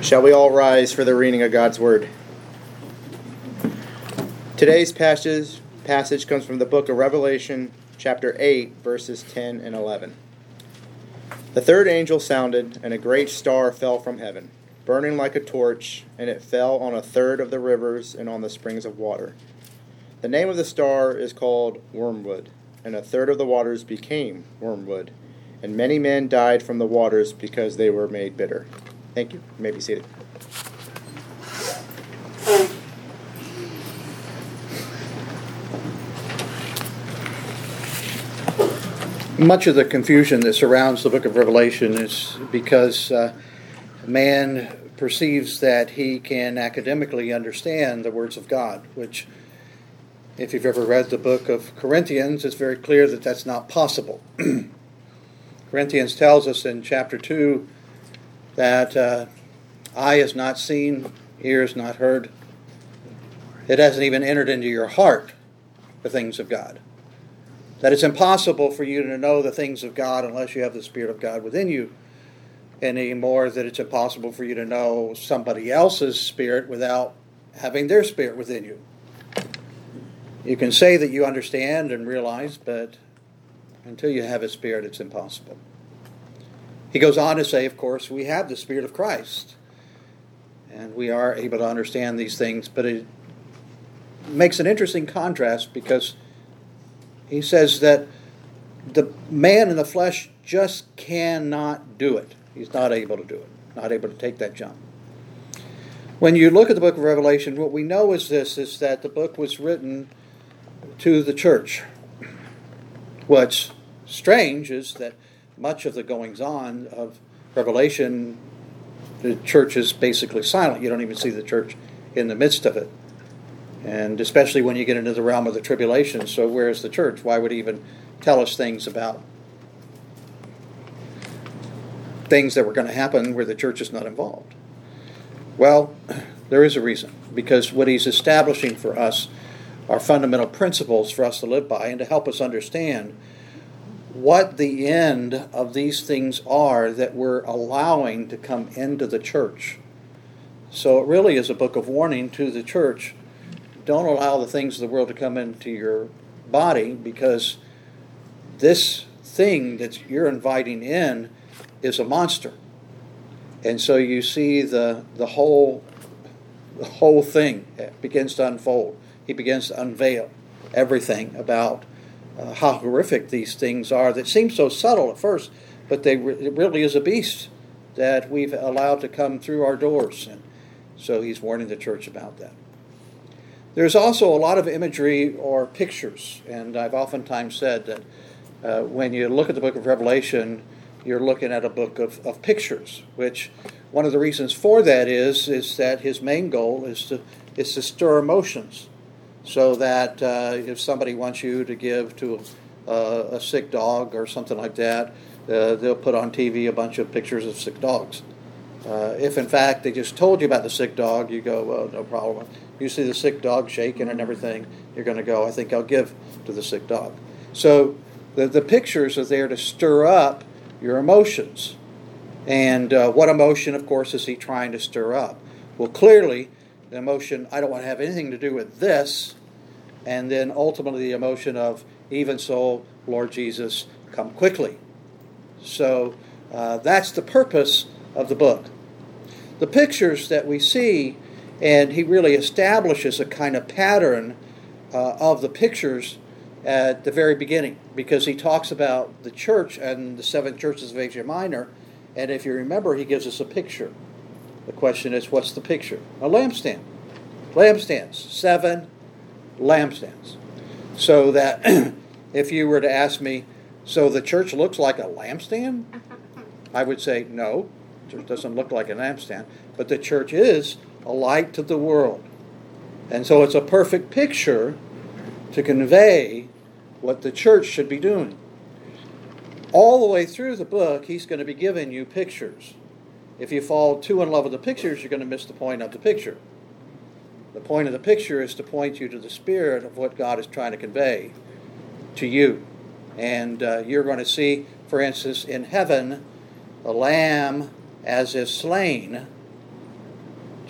Shall we all rise for the reading of God's Word? Today's passage comes from the book of Revelation, chapter 8, verses 10 and 11. The third angel sounded, and a great star fell from heaven, burning like a torch, and it fell on a third of the rivers and on the springs of water. The name of the star is called Wormwood, and a third of the waters became wormwood, and many men died from the waters because they were made bitter. Thank you. You may be seated. Much of the confusion that surrounds the book of Revelation is because man perceives that he can academically understand the words of God, which, if you've ever read the book of Corinthians, it's very clear that that's not possible. Corinthians tells us in chapter 2 that eye has not seen, ear has not heard. It hasn't even entered into your heart the things of God. That it's impossible for you to know the things of God unless you have the Spirit of God within you, any more that it's impossible for you to know somebody else's spirit without having their spirit within you. You can say that you understand and realize, but until you have His Spirit, it's impossible. He goes on to say, of course, we have the Spirit of Christ, and we are able to understand these things, but it makes an interesting contrast because he says that the man in the flesh just cannot do it. He's not able to do it, not able to take that jump. When you look at the book of Revelation, what we know is this, is that the book was written to the church. What's strange is that much of the goings-on of Revelation, the church is basically silent. You don't even see the church in the midst of it. And especially when you get into the realm of the tribulation. So where is the church? Why would he even tell us things about things that were going to happen where the church is not involved? Well, there is a reason. Because what he's establishing for us are fundamental principles for us to live by and to help us understand what the end of these things are that we're allowing to come into the church. So it really is a book of warning to the church. Don't allow the things of the world to come into your body, because this thing that you're inviting in is a monster. And so you see the whole thing begins to unfold. He begins to unveil everything about how horrific these things are that seem so subtle at first, but it really is a beast that we've allowed to come through our doors. And so he's warning the church about that. There's also a lot of imagery or pictures, and I've oftentimes said that when you look at the book of Revelation, you're looking at a book of pictures, which one of the reasons for that is that his main goal is to stir emotions. So that if somebody wants you to give to a sick dog or something like that, they'll put on TV a bunch of pictures of sick dogs. If in fact they just told you about the sick dog, you go, well, no problem. You see the sick dog shaking and everything, you're going to go, I think I'll give to the sick dog. So the pictures are there to stir up your emotions. And what emotion, of course, is he trying to stir up? Well, clearly, the emotion, I don't want to have anything to do with this, and then ultimately the emotion of, even so, Lord Jesus, come quickly. So that's the purpose of the book. The pictures that we see, and he really establishes a kind of pattern of the pictures at the very beginning, because he talks about the church and the 7 churches of Asia Minor, and if you remember, he gives us a picture. The question is, what's the picture? A lampstand. Lampstands. 7 lampstands. So that if you were to ask me, so the church looks like a lampstand? I would say, no, the church doesn't look like a lampstand. But the church is a light to the world. And so it's a perfect picture to convey what the church should be doing. All the way through the book, he's going to be giving you pictures. If you fall too in love with the pictures, you're going to miss the point of the picture. The point of the picture is to point you to the spirit of what God is trying to convey to you. And you're going to see, for instance, in heaven, the Lamb as is slain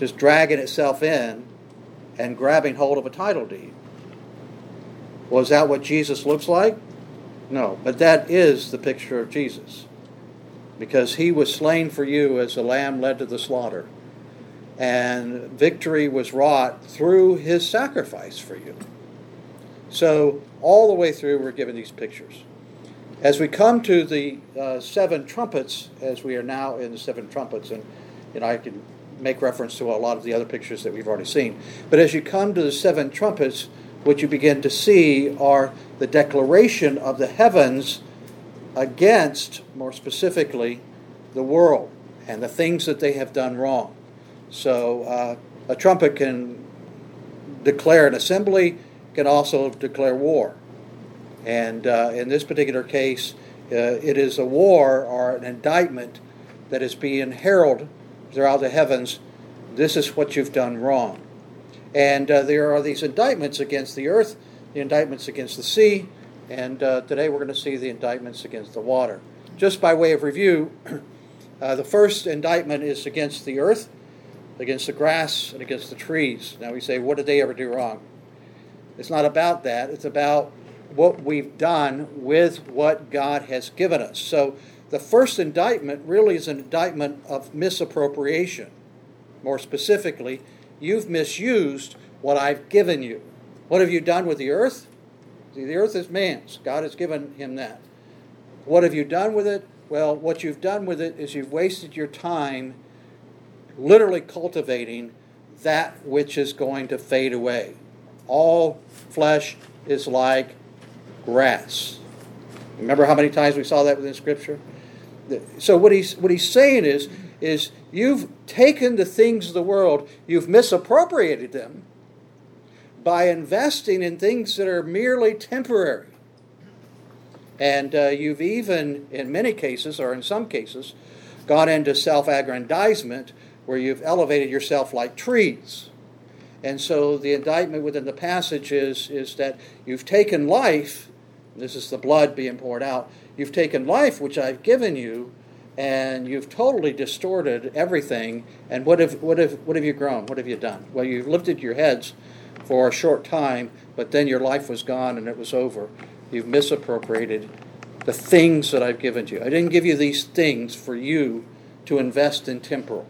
just dragging itself in and grabbing hold of a title deed. Was that what Jesus looks like? No, but that is the picture of Jesus. Because he was slain for you as a lamb led to the slaughter. And victory was wrought through his sacrifice for you. So all the way through we're given these pictures. As we come to the seven trumpets, as we are now in the seven trumpets, and I can make reference to a lot of the other pictures that we've already seen. But as you come to the seven trumpets, what you begin to see are the declaration of the heavens against, more specifically, the world and the things that they have done wrong. So a trumpet can declare an assembly, can also declare war. And in this particular case, it is a war or an indictment that is being heralded throughout the heavens. This is what you've done wrong. And there are these indictments against the earth, the indictments against the sea, and today we're going to see the indictments against the water. Just by way of review, the first indictment is against the earth, against the grass, and against the trees. Now we say, what did they ever do wrong? It's not about that. It's about what we've done with what God has given us. So the first indictment really is an indictment of misappropriation. More specifically, you've misused what I've given you. What have you done with the earth? See, the earth is man's. God has given him that. What have you done with it? Well, what you've done with it is you've wasted your time literally cultivating that which is going to fade away. All flesh is like grass. Remember how many times we saw that within Scripture? So what he's saying is you've taken the things of the world, you've misappropriated them by investing in things that are merely temporary. And you've even, in many cases, or in some cases, gone into self-aggrandizement where you've elevated yourself like trees. And so the indictment within the passage is that you've taken life, this is the blood being poured out, you've taken life which I've given you, and you've totally distorted everything. And what have you grown? What have you done? Well, you've lifted your heads for a short time, but then your life was gone and it was over. You've misappropriated the things that I've given to you. I didn't give you these things for you to invest in temporal.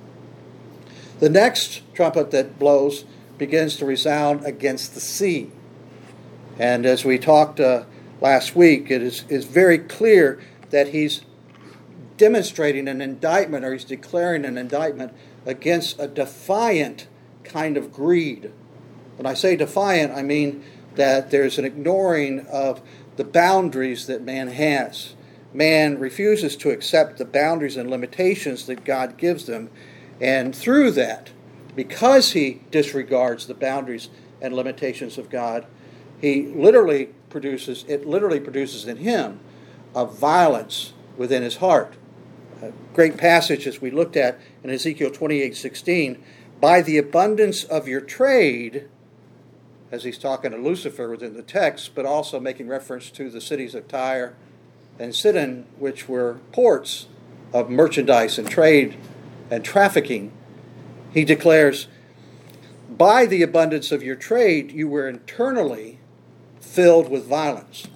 The next trumpet that blows begins to resound against the sea. And as we talked last week, it is very clear that he's demonstrating an indictment, or he's declaring an indictment against a defiant kind of greed. When I say defiant, I mean that there's an ignoring of the boundaries that man has. Man refuses to accept the boundaries and limitations that God gives them. And through that, because he disregards the boundaries and limitations of God, it literally produces in him a violence within his heart. A great passage as we looked at in Ezekiel 28:16, by the abundance of your trade, as he's talking to Lucifer within the text, but also making reference to the cities of Tyre and Sidon, which were ports of merchandise and trade and trafficking. He declares, by the abundance of your trade, you were internally filled with violence.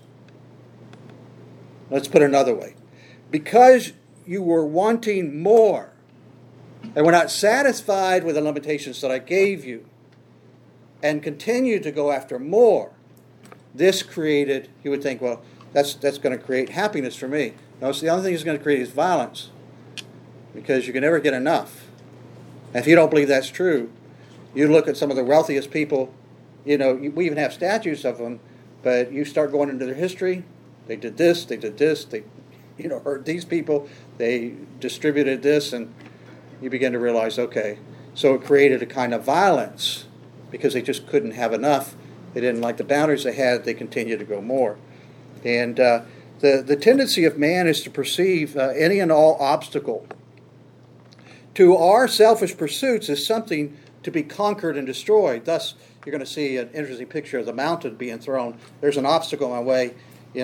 Let's put it another way. Because you were wanting more and were not satisfied with the limitations that I gave you and continued to go after more, this created, you would think, well, that's going to create happiness for me. No, it's the only thing it's going to create is violence, because you can never get enough. And if you don't believe that's true, you look at some of the wealthiest people, we even have statues of them, but you start going into their history, they did this, they hurt these people, they distributed this, and you begin to realize, okay, so it created a kind of violence because they just couldn't have enough. They didn't like the boundaries they had, they continued to go more. And the tendency of man is to perceive any and all obstacle to our selfish pursuits as something to be conquered and destroyed. Thus, you're going to see an interesting picture of the mountain being thrown. There's an obstacle in my way,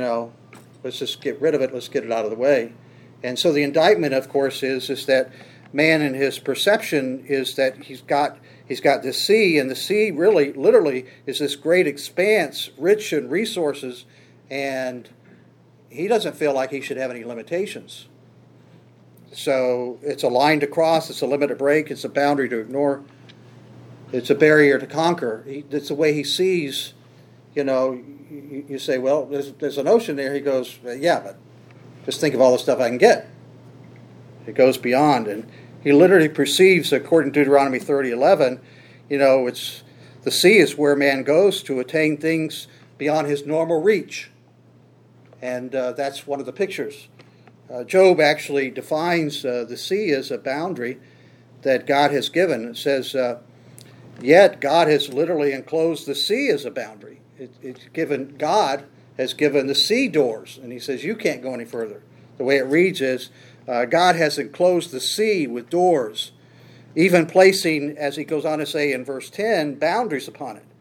let's just get rid of it, let's get it out of the way. And so the indictment, of course, is that man in his perception is that he's got the sea, and the sea really, literally, is this great expanse, rich in resources, and he doesn't feel like he should have any limitations. So it's a line to cross, it's a limit to break, it's a boundary to ignore, it's a barrier to conquer. It's the way he sees, you say, well, there's an ocean there. He goes, yeah, but just think of all the stuff I can get. It goes beyond, and he literally perceives, according to Deuteronomy 30:11, it's the sea is where man goes to attain things beyond his normal reach. And that's one of the pictures. Job actually defines the sea as a boundary that God has given. It says, yet God has literally enclosed the sea as a boundary. God has given the sea doors, and he says you can't go any further. The way it reads is, God has enclosed the sea with doors, even placing, as he goes on to say in verse 10, boundaries upon it.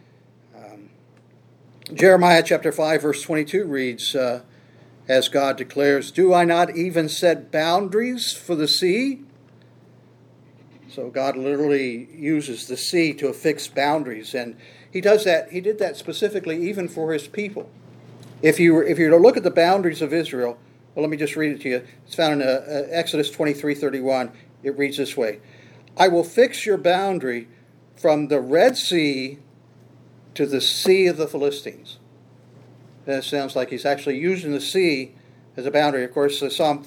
Jeremiah chapter 5, verse 22 reads, as God declares, do I not even set boundaries for the sea? So God literally uses the sea to affix boundaries, and he does that. He did that specifically even for his people. If you were to look at the boundaries of Israel, well, let me just read it to you. It's found in Exodus 23:31. It reads this way: I will fix your boundary from the Red Sea to the Sea of the Philistines. That sounds like he's actually using the sea as a boundary. Of course, Psalm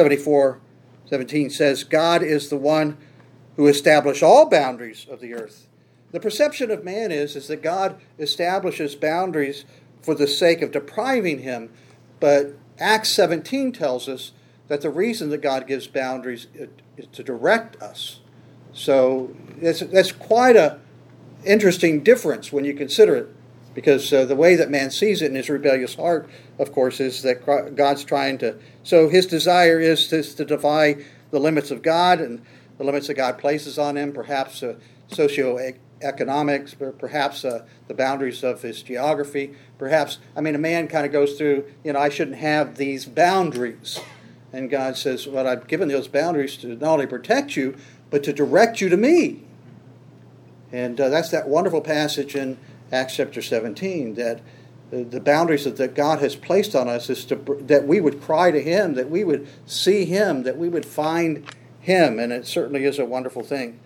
74:17 says, God is the one who established all boundaries of the earth. The perception of man is that God establishes boundaries for the sake of depriving him, but Acts 17 tells us that the reason that God gives boundaries is to direct us. So that's quite an interesting difference when you consider it, because the way that man sees it in his rebellious heart, of course, is that God's trying to... So his desire is to defy the limits of God and the limits that God places on him, perhaps socioeconomics, perhaps the boundaries of his geography, perhaps, a man kind of goes through, I shouldn't have these boundaries. And God says, well, I've given those boundaries to not only protect you, but to direct you to me. And that's that wonderful passage in Acts chapter 17, that the boundaries that God has placed on us is that we would cry to him, that we would see him, that we would find him, and it certainly is a wonderful thing.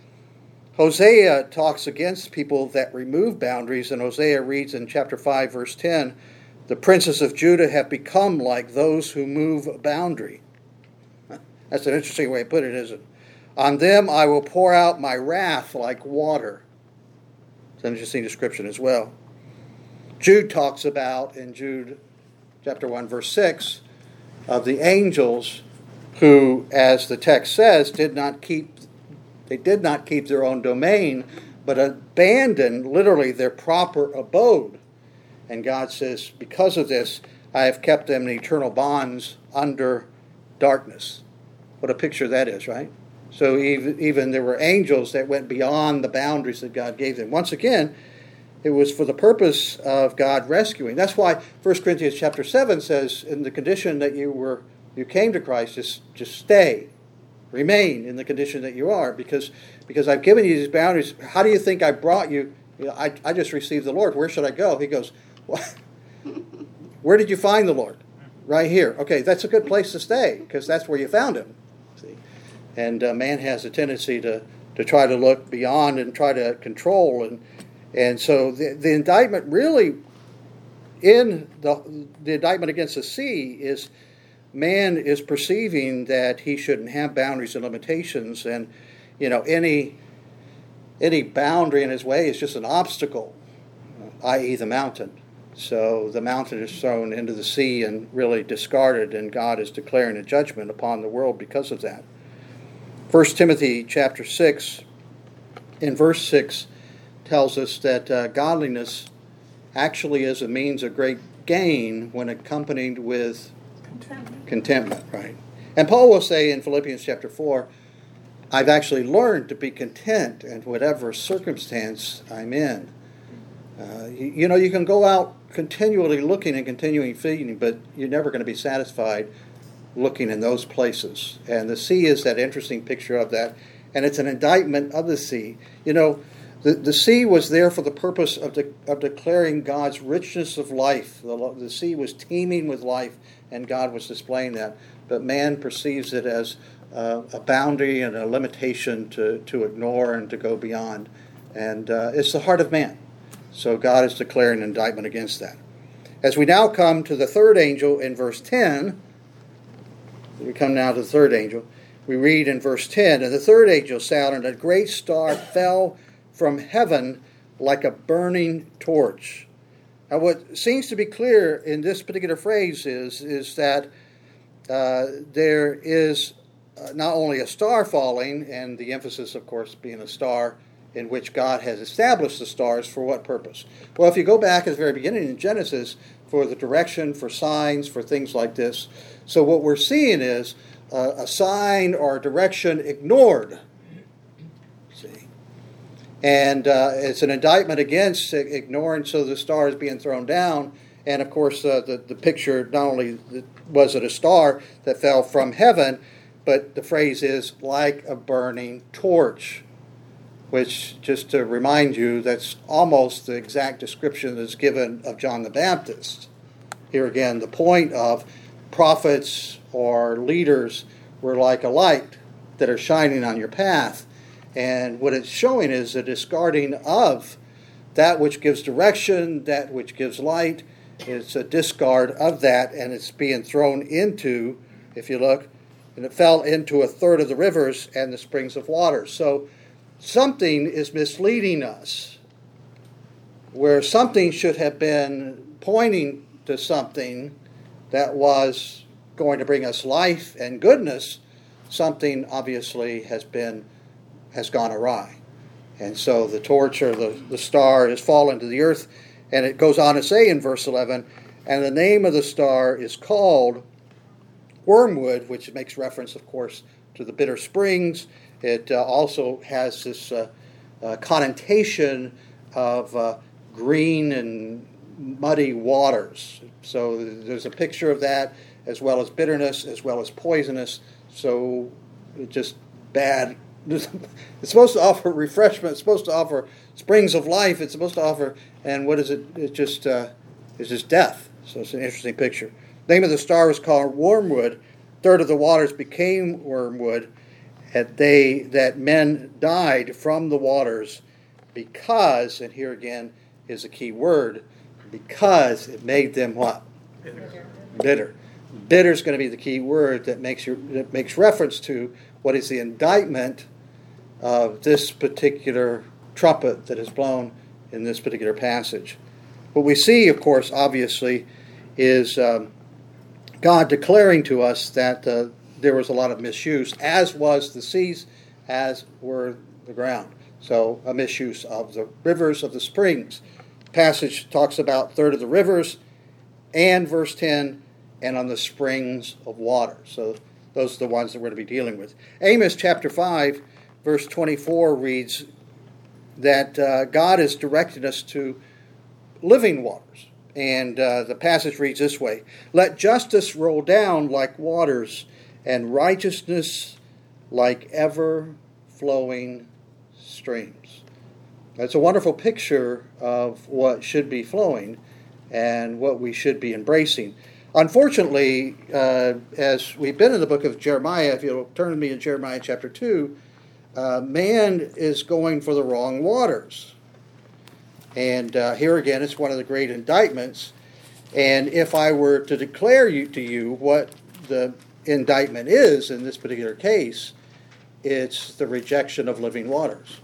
Hosea talks against people that remove boundaries, and Hosea reads in chapter 5, verse 10, the princes of Judah have become like those who move a boundary. That's an interesting way to put it, isn't it? On them I will pour out my wrath like water. It's an interesting description as well. Jude talks about, in Jude chapter 1, verse 6, of the angels who, as the text says, did not keep their own domain, but abandoned literally their proper abode. And God says, because of this, I have kept them in eternal bonds under darkness. What a picture that is, right? So even there were angels that went beyond the boundaries that God gave them. Once again, it was for the purpose of God rescuing. That's why 1 Corinthians chapter 7 says, in the condition that you came to Christ, just stay. Remain in the condition that you are, because I've given you these boundaries. How do you think I brought you? I just received the Lord. Where should I go? He goes, what? Where did you find the Lord? Right here. Okay, that's a good place to stay, because that's where you found him. See? And man has a tendency to try to look beyond and try to control. And so the indictment really, in the indictment against the sea is, man is perceiving that he shouldn't have boundaries and limitations, and any boundary in his way is just an obstacle, i.e. the mountain. So the mountain is thrown into the sea and really discarded, and God is declaring a judgment upon the world because of that. 1 Timothy chapter 6, in verse 6, tells us that godliness actually is a means of great gain when accompanied with contentment, right? And Paul will say in Philippians chapter 4, I've actually learned to be content in whatever circumstance I'm in. You can go out continually looking and continuing feeding, but you're never going to be satisfied looking in those places. And the sea is that interesting picture of that. And it's an indictment of the sea. You know, the sea was there for the purpose of declaring God's richness of life. The sea was teeming with life, and God was displaying that. But man perceives it as a boundary and a limitation to ignore and to go beyond. And it's the heart of man. So God is declaring an indictment against that. As we now come to the third angel in verse 10, we come now to the third angel. We read in verse 10, "And the third angel sounded, and a great star fell from heaven like a burning torch." Now what seems to be clear in this particular phrase is that there is not only a star falling, and the emphasis, of course, being a star in which God has established the stars for what purpose? Well, if you go back at the very beginning in Genesis, for the direction, for signs, for things like this. So what we're seeing is a sign or a direction ignored. See? And it's an indictment against ignoring, so the star is being thrown down. And of course, the picture, not only was it a star that fell from heaven, but the phrase is like a burning torch, which, just to remind you, that's almost the exact description that's given of John the Baptist. Here again, the point of prophets or leaders were like a light that are shining on your path. And what it's showing is a discarding of that which gives direction, that which gives light. It's a discard of that, and it's being thrown into, if you look, and it fell into a third of the rivers and the springs of water. So something is misleading us, where something should have been pointing to something that was going to bring us life and goodness. Something obviously has gone awry. And so the torch or the star has fallen to the earth, and it goes on to say in verse 11, "And the name of the star is called Wormwood," which makes reference, of course, to the bitter springs. It also has this connotation of green and muddy waters. So there's a picture of that, as well as bitterness, as well as poisonous. So it's just bad. It's supposed to offer refreshment. It's supposed to offer springs of life. It's supposed to offer, and what is it? It's just death. So it's an interesting picture. The name of the star was called Wormwood. Third of the waters became wormwood. That men died from the waters because, and here again is a key word, because it made them what? Bitter. Bitter is going to be the key word that makes reference to what is the indictment of this particular trumpet that is blown in this particular passage. What we see, of course, obviously, is God declaring to us that there was a lot of misuse, as was the seas, as were the ground. So a misuse of the rivers, of the springs. Passage talks about third of the rivers, and verse 10, and on the springs of water. So those are the ones that we're going to be dealing with. Amos chapter 5, verse 24 reads that God is directing us to living waters. And the passage reads this way: "Let justice roll down like waters, and righteousness like ever-flowing streams." That's a wonderful picture of what should be flowing and what we should be embracing. Unfortunately, as we've been in the book of Jeremiah, if you'll turn to me in Jeremiah chapter 2, man is going for the wrong waters. And here again, it's one of the great indictments. And if I were to declare to you what the indictment is in this particular case, it's the rejection of living waters.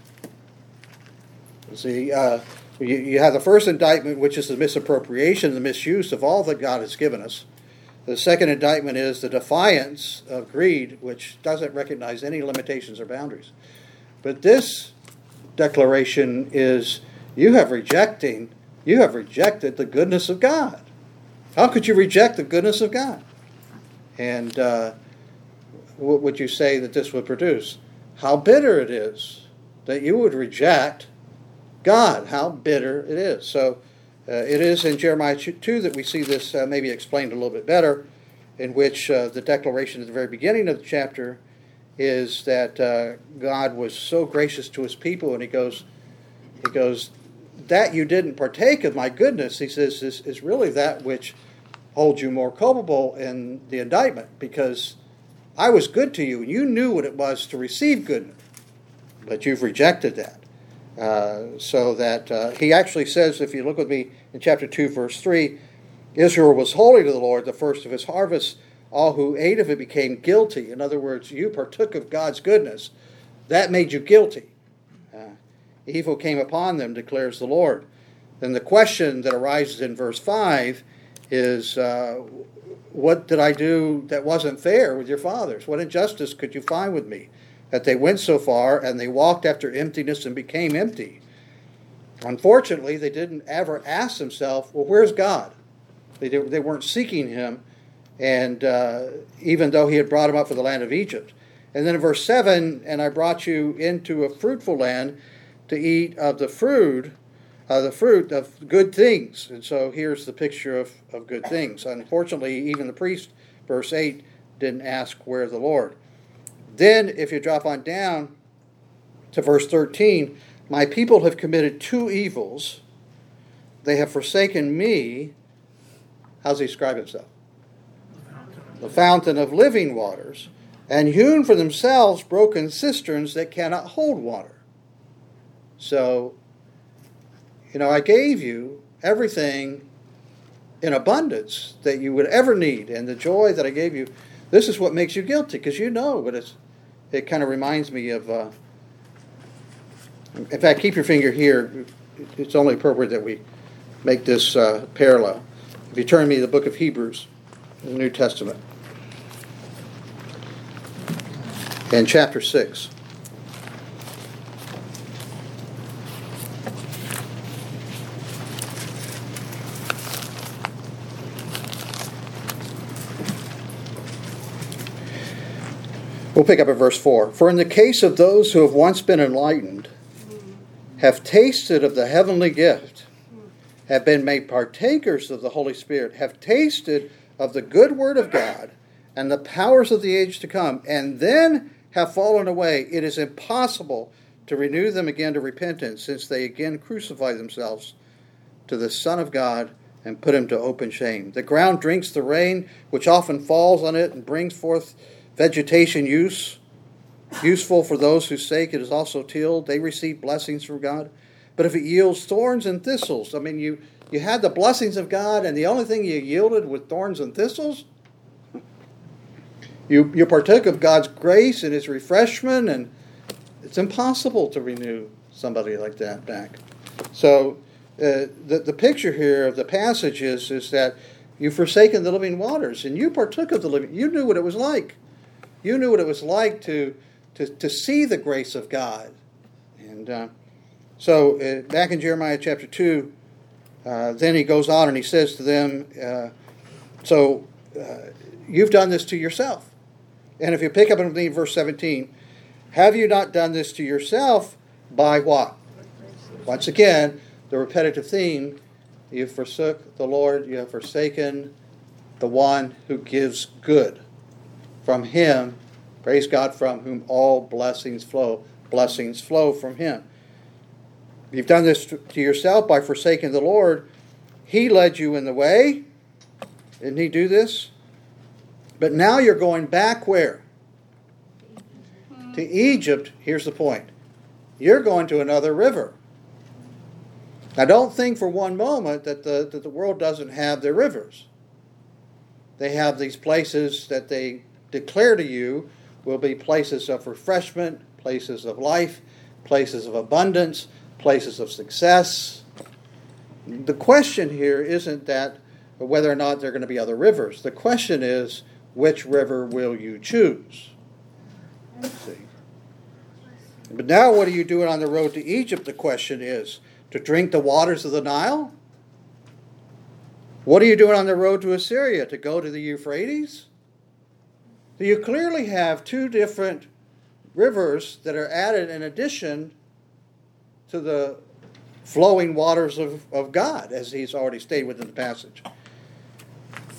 See, you have the first indictment, which is the misappropriation, the misuse of all that God has given us. The second indictment is the defiance of greed, which doesn't recognize any limitations or boundaries. But this declaration is, you have rejected the goodness of God. How could you reject the goodness of God? And what would you say that this would produce? How bitter it is that you would reject God. How bitter it is. So it is in Jeremiah 2 that we see this maybe explained a little bit better. in which the declaration at the very beginning of the chapter is that God was so gracious to his people, and he goes, that you didn't partake of my goodness, he says, is really that which holds you more culpable in the indictment, because I was good to you, and you knew what it was to receive goodness, but you've rejected that. So that he actually says, if you look with me in chapter 2, verse 3, Israel was holy to the Lord, the first of his harvests. All who ate of it became guilty. In other words, you partook of God's goodness. That made you guilty. Evil came upon them, declares the Lord. Then the question that arises in verse 5 is, what did I do that wasn't fair with your fathers? What injustice could you find with me? That they went so far and they walked after emptiness and became empty. Unfortunately, they didn't ever ask themselves, well, where's God? They weren't seeking him, and even though he had brought them up from the land of Egypt. And then in verse 7, and I brought you into a fruitful land to eat of the fruit of good things. And so here's the picture of good things. Unfortunately, even the priest, verse 8, didn't ask where the Lord. Then, if you drop on down to verse 13, my people have committed two evils. They have forsaken me. How does he describe himself? The fountain of living waters, and hewn for themselves broken cisterns that cannot hold water. So, I gave you everything in abundance that you would ever need, and the joy that I gave you, this is what makes you guilty, because but it kind of reminds me of, in fact, keep your finger here. It's only appropriate that we make this parallel. If you turn me to the book of Hebrews, in the New Testament, in chapter 6. We'll pick up at verse 4. For in the case of those who have once been enlightened, have tasted of the heavenly gift, have been made partakers of the Holy Spirit, have tasted of the good word of God and the powers of the age to come, and then have fallen away, it is impossible to renew them again to repentance, since they again crucify themselves to the Son of God and put him to open shame. The ground drinks the rain, which often falls on it and brings forth vegetation useful for those whose sake it is also tilled. They receive blessings from God. But if it yields thorns and thistles, you had the blessings of God, and the only thing you yielded was thorns and thistles? You partook of God's grace and his refreshment, and it's impossible to renew somebody like that back. So the picture here of the passage is that you've forsaken the living waters, and you partook of the living. You knew what it was like. You knew what it was like to see the grace of God. And so back in Jeremiah chapter 2, then he goes on and he says to them, you've done this to yourself. And if you pick up in verse 17, have you not done this to yourself by what? Once again, the repetitive theme, you forsook the Lord, you have forsaken the one who gives good. From him, praise God, from whom all blessings flow. Blessings flow from him. You've done this to yourself by forsaking the Lord. He led you in the way. Didn't he do this? But now you're going back where? To Egypt. Here's the point. You're going to another river. Now don't think for one moment that the world doesn't have their rivers. They have these places that they declare to you will be places of refreshment, places of life, places of abundance, places of success. The question here isn't that whether or not there are going to be other rivers. The question is, which river will you choose? See. But now what are you doing on the road to Egypt? The question is, to drink the waters of the Nile? What are you doing on the road to Assyria? To go to the Euphrates? So you clearly have two different rivers that are added in addition to the flowing waters of God, as he's already stated within the passage.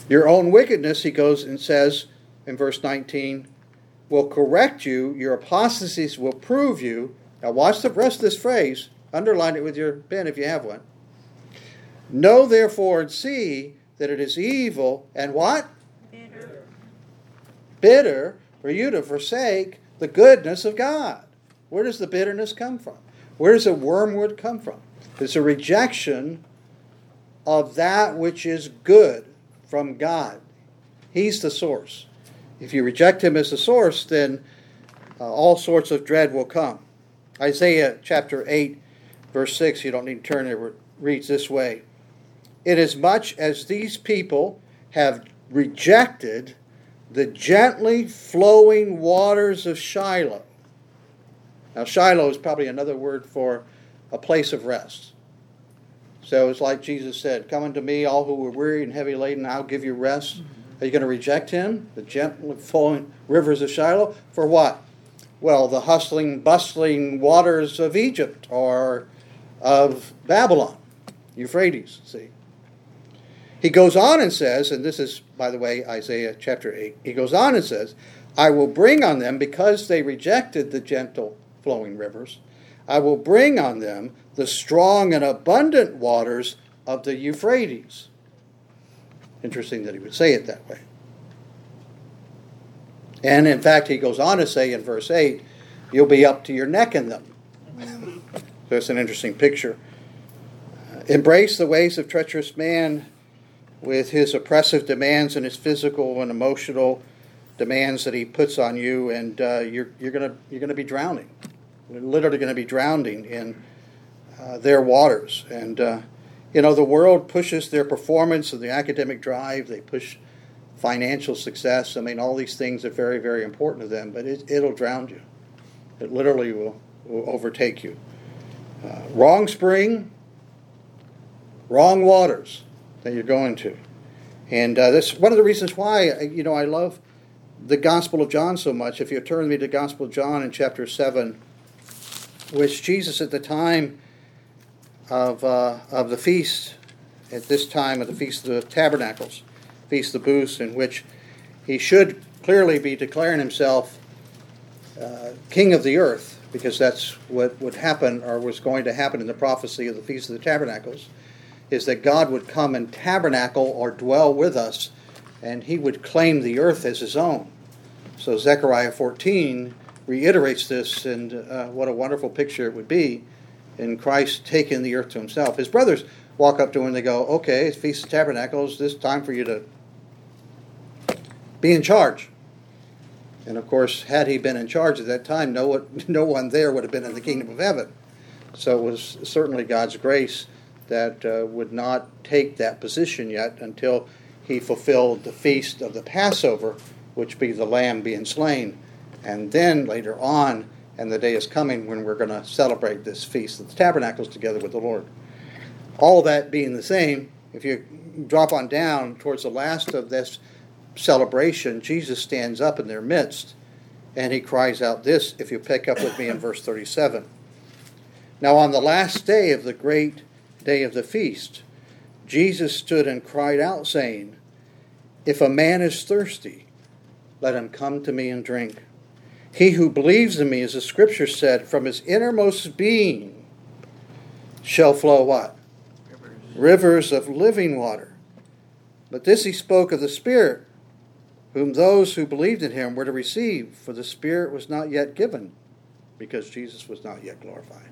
Your own wickedness, he goes and says in verse 19, will correct you. Your apostasies will prove you. Now watch the rest of this phrase. Underline it with your pen if you have one. Know therefore and see that it is evil and what? Bitter. Bitter for you to forsake the goodness of God. Where does the bitterness come from? Where does the wormwood come from? It's a rejection of that which is good from God. He's the source. If you reject him as the source, then all sorts of dread will come. Isaiah chapter 8, verse 6, you don't need to turn it, it reads this way. Inasmuch as these people have rejected the gently flowing waters of Shiloh. Now, Shiloh is probably another word for a place of rest. So it's like Jesus said, come unto me, all who are weary and heavy laden, I'll give you rest. Are you going to reject him? The gently flowing rivers of Shiloh? For what? Well, the hustling, bustling waters of Egypt or of Babylon, Euphrates, see. He goes on and says, and this is, by the way, Isaiah chapter 8, he goes on and says, I will bring on them, because they rejected the gentle flowing rivers, I will bring on them the strong and abundant waters of the Euphrates. Interesting that he would say it that way. And in fact, he goes on to say in verse 8, you'll be up to your neck in them. So it's an interesting picture. Embrace the ways of treacherous man with his oppressive demands and his physical and emotional demands that he puts on you, and you're going to be drowning. You're literally going to be drowning in their waters. And the world pushes their performance and the academic drive. They push financial success. I mean, all these things are very, very important to them, but it'll drown you. It literally will overtake you. Wrong spring, wrong waters that you're going to. And that's one of the reasons why, I love the Gospel of John so much. If you turn me to the Gospel of John in chapter 7, which Jesus at the time of the feast, at this time of the Feast of the Tabernacles, Feast of Booths, in which he should clearly be declaring himself king of the earth, because that's what would happen or was going to happen in the prophecy of the Feast of the Tabernacles, is that God would come and tabernacle or dwell with us, and he would claim the earth as his own. So Zechariah 14 reiterates this, and what a wonderful picture it would be in Christ taking the earth to himself. His brothers walk up to him and they go, okay, it's Feast of Tabernacles, this time for you to be in charge. And of course, had he been in charge at that time, no one there would have been in the kingdom of heaven. So it was certainly God's grace that would not take that position yet until he fulfilled the feast of the Passover, which be the lamb being slain. And then later on, and the day is coming when we're going to celebrate this Feast of the Tabernacles together with the Lord. All that being the same, if you drop on down towards the last of this celebration, Jesus stands up in their midst, and he cries out this, if you pick up with me in verse 37. Now on the last day of the great day of the feast, Jesus stood and cried out, saying, if a man is thirsty, let him come to me and drink. He who believes in me, as the Scripture said, from his innermost being shall flow what? Rivers of living water. But this he spoke of the Spirit, whom those who believed in him were to receive, for the Spirit was not yet given, because Jesus was not yet glorified.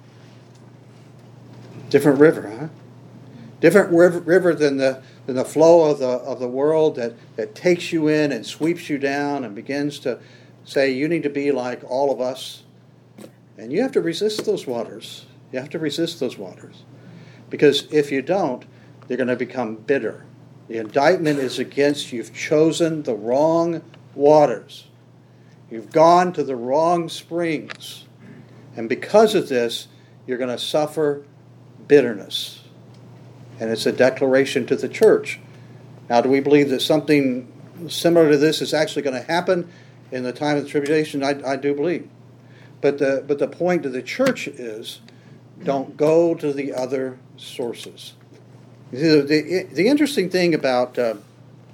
Different river, huh? Different river than the flow of the world that takes you in and sweeps you down and begins to say, you need to be like all of us. And you have to resist those waters. You have to resist those waters. Because if you don't, they're going to become bitter. The indictment is against you. You've chosen the wrong waters. You've gone to the wrong springs. And because of this, you're going to suffer bitterness. And it's a declaration to the church. Now, do we believe that something similar to this is actually going to happen in the time of the tribulation? I do believe. But the point of the church is, don't go to the other sources. The interesting thing about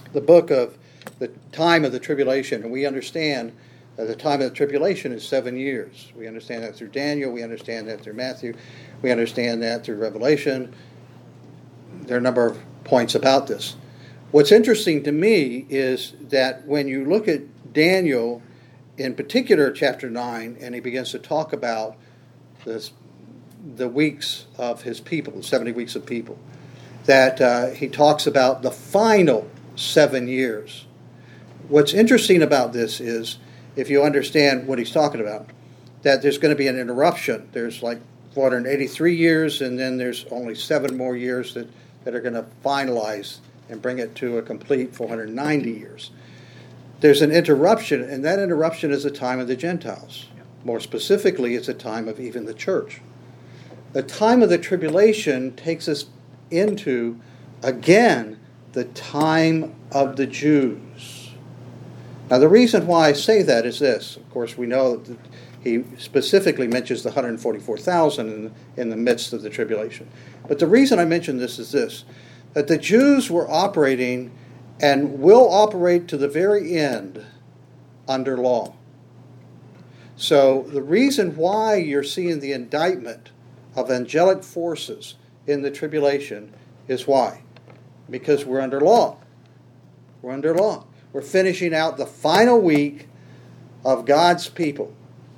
the book of the time of the tribulation, and we understand that the time of the tribulation is 7 years. We understand that through Daniel. We understand that through Matthew. We understand that through Revelation. There are a number of points about this. What's interesting to me is that when you look at Daniel, in particular chapter 9, and he begins to talk about the weeks of his people, the 70 weeks of people, that he talks about the final 7 years. What's interesting about this is, if you understand what he's talking about, that there's going to be an interruption. There's like 483 years, and then there's only 7 more years that are going to finalize and bring it to a complete 490 years. There's an interruption, and that interruption is the time of the Gentiles. More specifically, it's a time of even the church. The time of the tribulation takes us into, again, the time of the Jews. Now, the reason why I say that is this. Of course, we know that he specifically mentions the 144,000 in the midst of the tribulation. But the reason I mention this is this, that the Jews were operating and will operate to the very end under law. So the reason why you're seeing the indictment of angelic forces in the tribulation is why? Because we're under law. We're under law. We're finishing out the final week of God's people.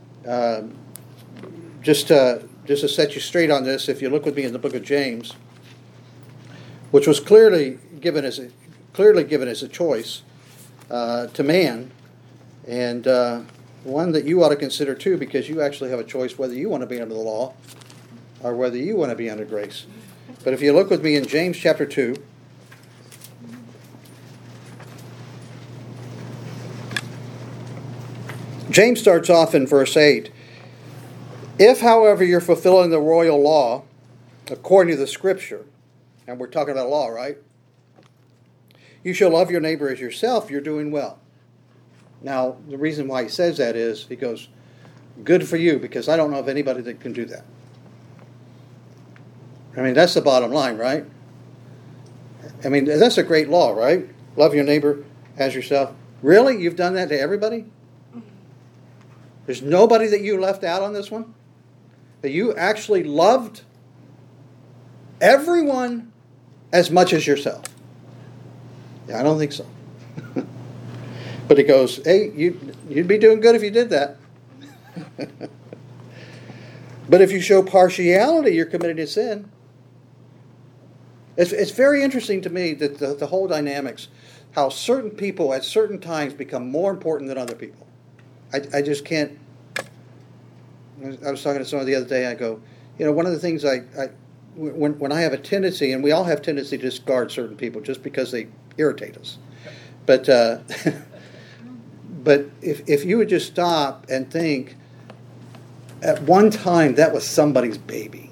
Just to set you straight on this, if you look with me in the book of James, which was clearly given as a choice to man, and one that you ought to consider too, because you actually have a choice whether you want to be under the law or whether you want to be under grace. But if you look with me in James chapter 2, James starts off in verse 8. If, however, you're fulfilling the royal law according to the Scripture, and we're talking about law, right? You shall love your neighbor as yourself, you're doing well. Now, the reason why he says that is, he goes, good for you, because I don't know of anybody that can do that. I mean, that's the bottom line, right? I mean, that's a great law, right? Love your neighbor as yourself. Really? You've done that to everybody? There's nobody that you left out on this one? That you actually loved everyone as much as yourself? Yeah, I don't think so. But he goes, hey, you'd be doing good if you did that. But if you show partiality, you're committing a sin. It's very interesting to me that the whole dynamics, how certain people at certain times become more important than other people. I just can't. I was talking to someone the other day. I go, one of the things when I have a tendency, and we all have tendency to discard certain people just because they irritate us. But but if you would just stop and think, at one time that was somebody's baby.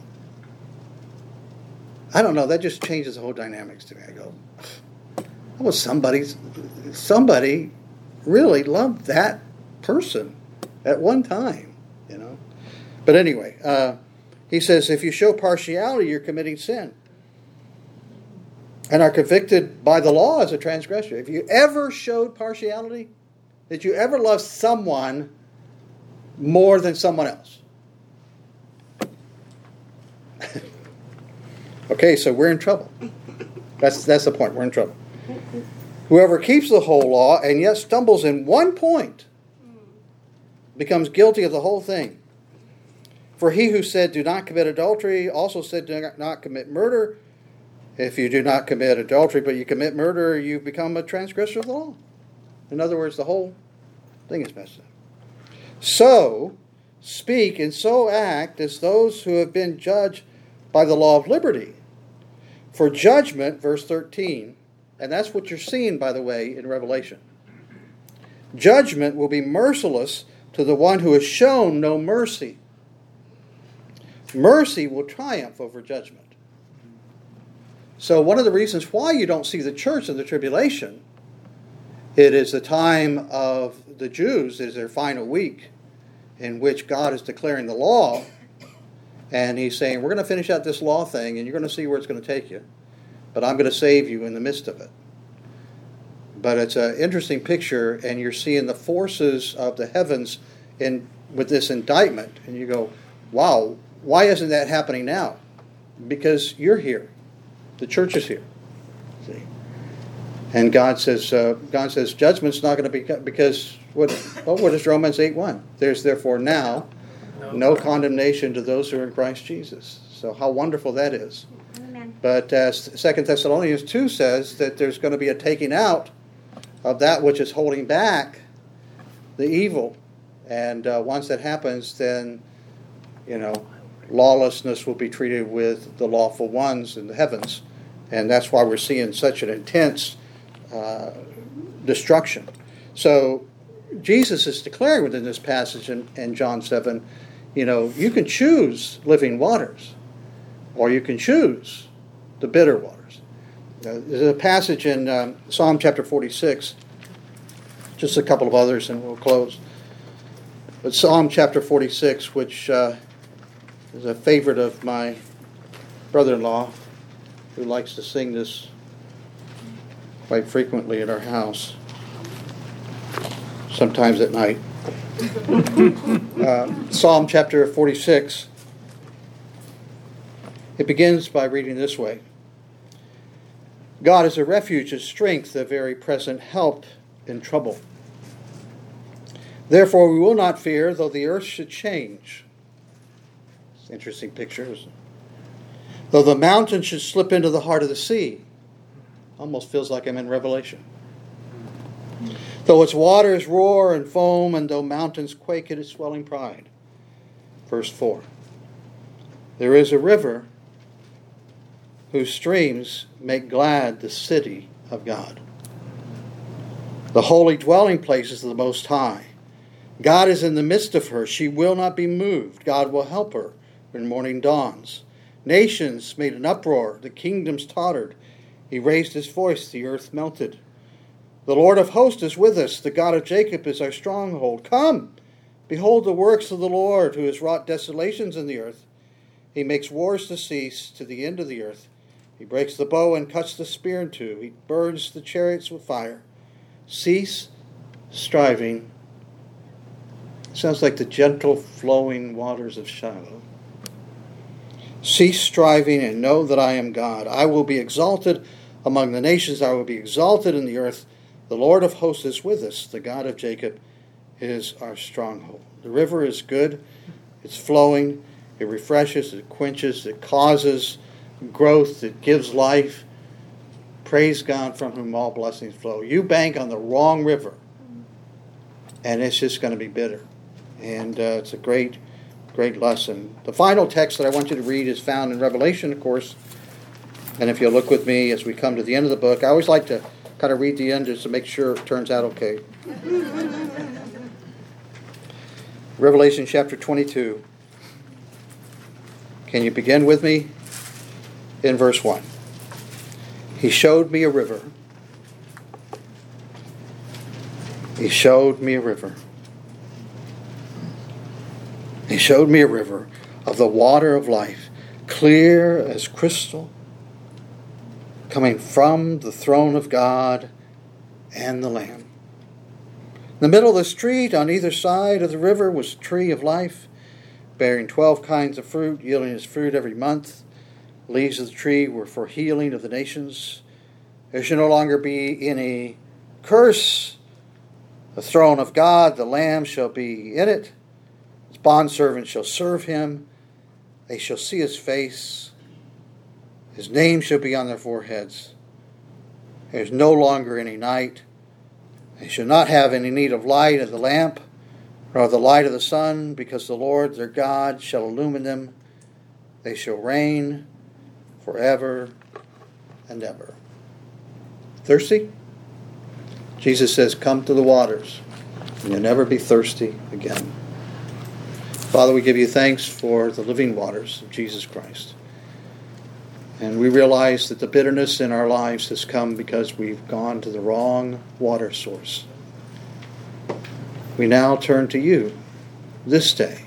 I don't know. That just changes the whole dynamics to me. I go, that was somebody really loved that person at one time, But anyway, he says, if you show partiality, you're committing sin and are convicted by the law as a transgressor. If you ever showed partiality, did you ever love someone more than someone else? Okay, so we're in trouble. That's the point. We're in trouble. Whoever keeps the whole law and yet stumbles in one point becomes guilty of the whole thing. For he who said, do not commit adultery, also said, do not commit murder. If you do not commit adultery, but you commit murder, you become a transgressor of the law. In other words, the whole thing is messed up. So speak and so act as those who have been judged by the law of liberty. For judgment, verse 13, and that's what you're seeing, by the way, in Revelation. Judgment will be merciless to the one who has shown no mercy. Mercy will triumph over judgment. So one of the reasons why you don't see the church in the tribulation, it is the time of the Jews, is their final week, in which God is declaring the law, and he's saying, we're going to finish out this law thing, and you're going to see where it's going to take you, but I'm going to save you in the midst of it. But it's an interesting picture, and you're seeing the forces of the heavens with this indictment, and you go, wow, why isn't that happening now? Because you're here. The church is here. See? And God says judgment's not going to be, because what is Romans 8:1? There's therefore now no condemnation to those who are in Christ Jesus. So how wonderful that is. Amen. But as 2 Thessalonians 2 says, that there's going to be a taking out of that which is holding back the evil. And once that happens, then, lawlessness will be treated with the lawful ones in the heavens. And that's why we're seeing such an intense destruction. So Jesus is declaring within this passage in John 7, you can choose living waters, or you can choose the bitter waters. There's a passage in Psalm chapter 46, just a couple of others and we'll close. But Psalm chapter 46, which is a favorite of my brother-in-law, who likes to sing this quite frequently at our house, sometimes at night. Psalm chapter 46, it begins by reading this way. God is a refuge, a strength, a very present help in trouble. Therefore we will not fear, though the earth should change. It's an interesting picture, isn't it? Though the mountains should slip into the heart of the sea. Almost feels like I'm in Revelation. Though its waters roar and foam, and though mountains quake at its swelling pride. Verse 4. There is a river whose streams make glad the city of God, the holy dwelling places of the Most High. God is in the midst of her. She will not be moved. God will help her when morning dawns. Nations made an uproar. The kingdoms tottered. He raised his voice. The earth melted. The Lord of hosts is with us. The God of Jacob is our stronghold. Come, behold the works of the Lord, who has wrought desolations in the earth. He makes wars to cease to the end of the earth. He breaks the bow and cuts the spear in two. He burns the chariots with fire. Cease striving. Sounds like the gentle flowing waters of Shiloh. Cease striving and know that I am God. I will be exalted among the nations. I will be exalted in the earth. The Lord of hosts is with us. The God of Jacob is our stronghold. The river is good. It's flowing. It refreshes. It quenches. It causes growth. It gives life. Praise God, from whom all blessings flow. You bank on the wrong river, and it's just going to be bitter. And it's a great lesson. The final text that I want you to read is found in Revelation, of course. And if you'll look with me as we come to the end of the book, I always like to kind of read the end just to make sure it turns out okay. Revelation chapter 22. Can you begin with me in verse 1? He showed me a river. He showed me a river. He showed me a river of the water of life, clear as crystal, coming from the throne of God and the Lamb. In the middle of the street, on either side of the river, was a tree of life, bearing 12 kinds of fruit, yielding its fruit every month. The leaves of the tree were for healing of the nations. There shall no longer be any curse. The throne of God, the Lamb, shall be in it. His bondservants shall serve him. They shall see his face. His name shall be on their foreheads. There is no longer any night. They shall not have any need of light of the lamp, nor of the light of the sun, because the Lord their God shall illumine them. They shall reign forever and ever. Thirsty? Jesus says, come to the waters, and you'll never be thirsty again. Father, we give you thanks for the living waters of Jesus Christ. And we realize that the bitterness in our lives has come because we've gone to the wrong water source. We now turn to you this day.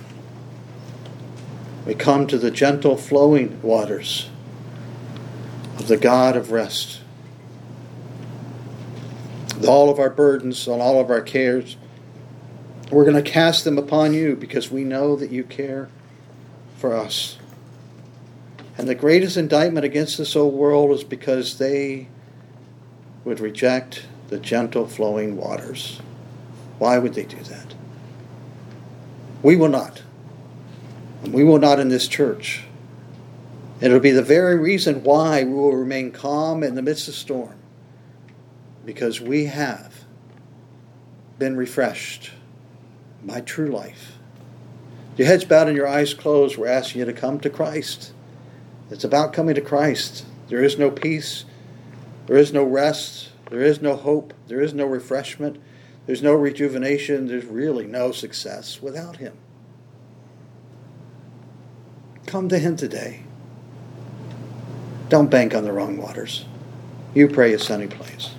We come to the gentle flowing waters of the God of rest. with all of our burdens, on all of our cares. We're going to cast them upon you because we know that you care for us. And the greatest indictment against this old world is because they would reject the gentle flowing waters. Why would they do that? We will not. And we will not in this church. It'll be the very reason why we will remain calm in the midst of storm. Because we have been refreshed by true life. Your heads bowed and your eyes closed, we're asking you to come to Christ. It's about coming to Christ. There is no peace. There is no rest. There is no hope. There is no refreshment. There's no rejuvenation. There's really no success without Him. Come to Him today. Don't bank on the wrong waters. You pray as Sonny plays.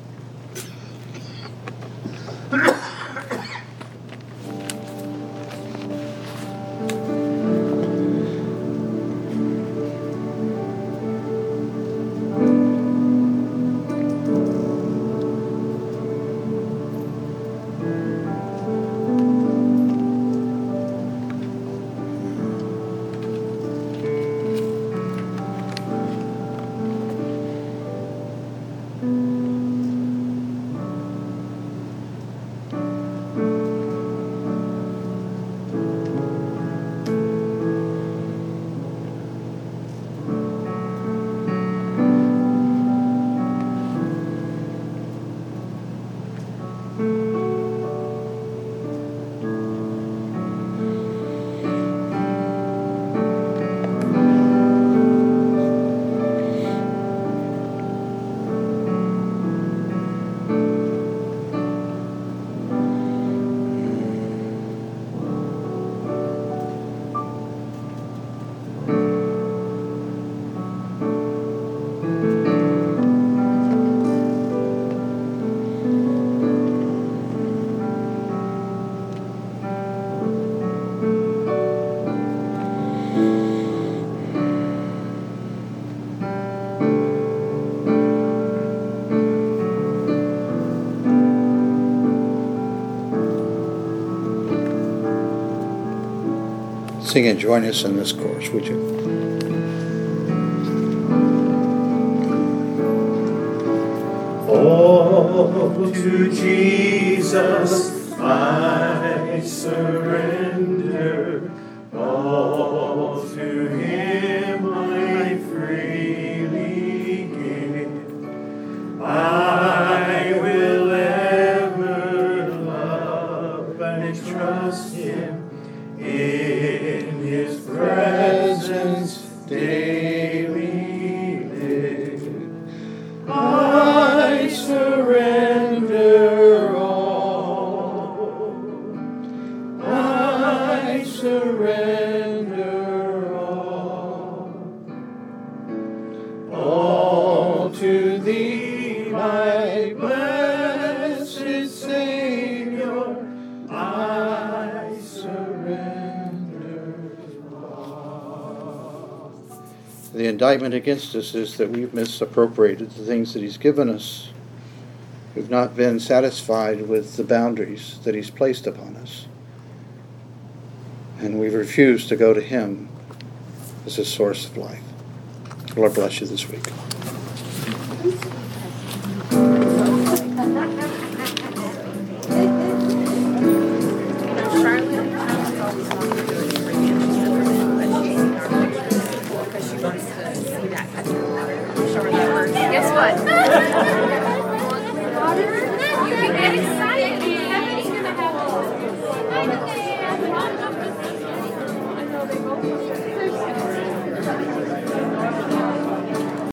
Sing and join us in this chorus, would you? Oh, to Jesus I surrender. All to Him I freely give. I will ever love and trust Him. In His presence daily live. I surrender all. I surrender all. All to Thee, my blessed Savior, I surrender. The indictment against us is that we've misappropriated the things that He's given us. We've not been satisfied with the boundaries that He's placed upon us. And we've refused to go to Him as a source of life. Lord bless you this week. Guess what? You can get excited. Somebody's gonna have a